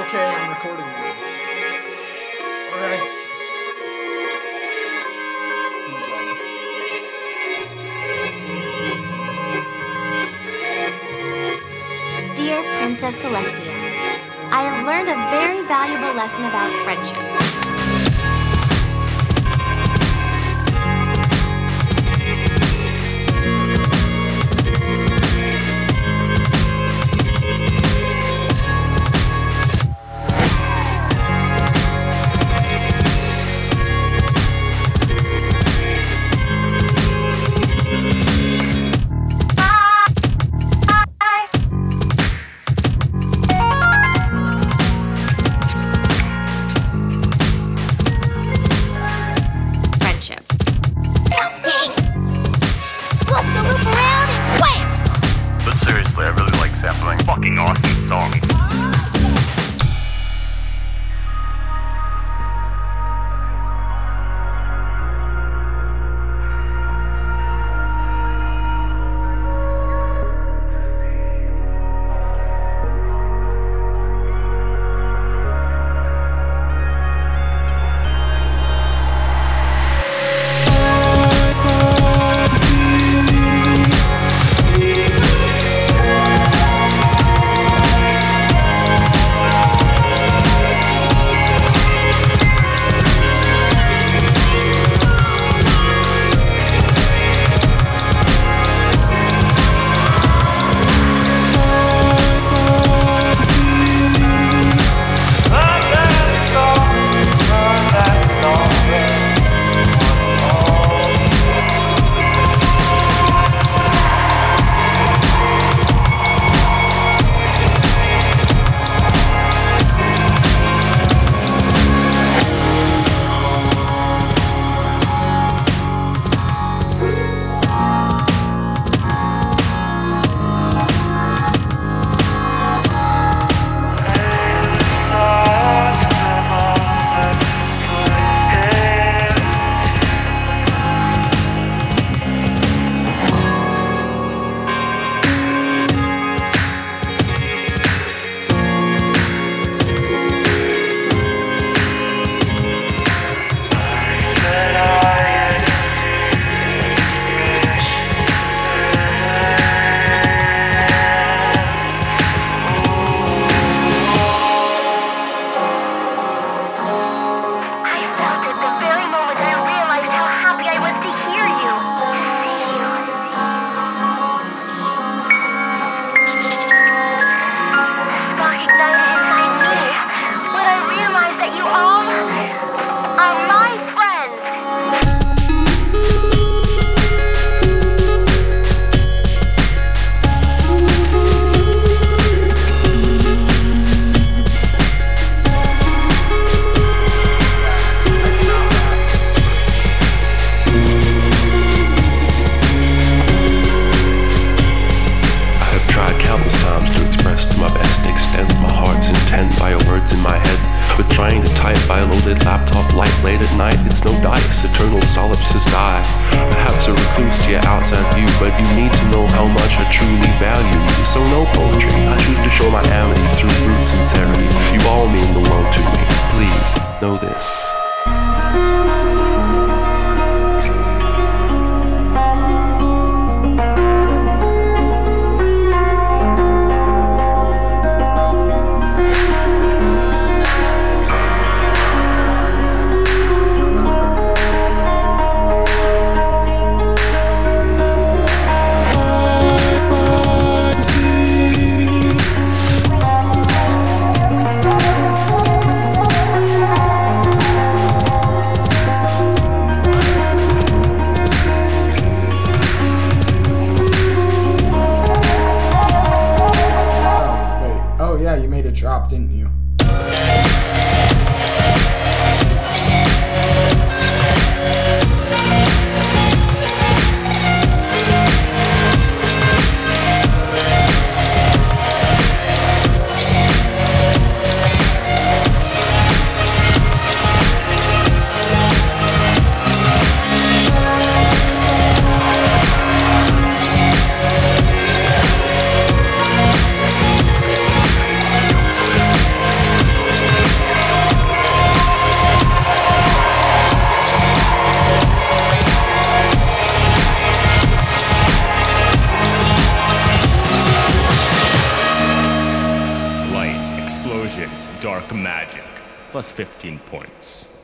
Okay, I'm recording now. Alright. Dear Princess Celestia, I have learned a very valuable lesson about friendship. Fucking awesome song. Laptop light late at night, it's no dice, eternal solipsist I. Perhaps a recluse to your outside view, but you need to know how much I truly value you. So no poetry, I choose to show my amity through brute sincerity. You all mean the world to me, please know this. Drop, didn't you? Dark Magic, plus 15 points.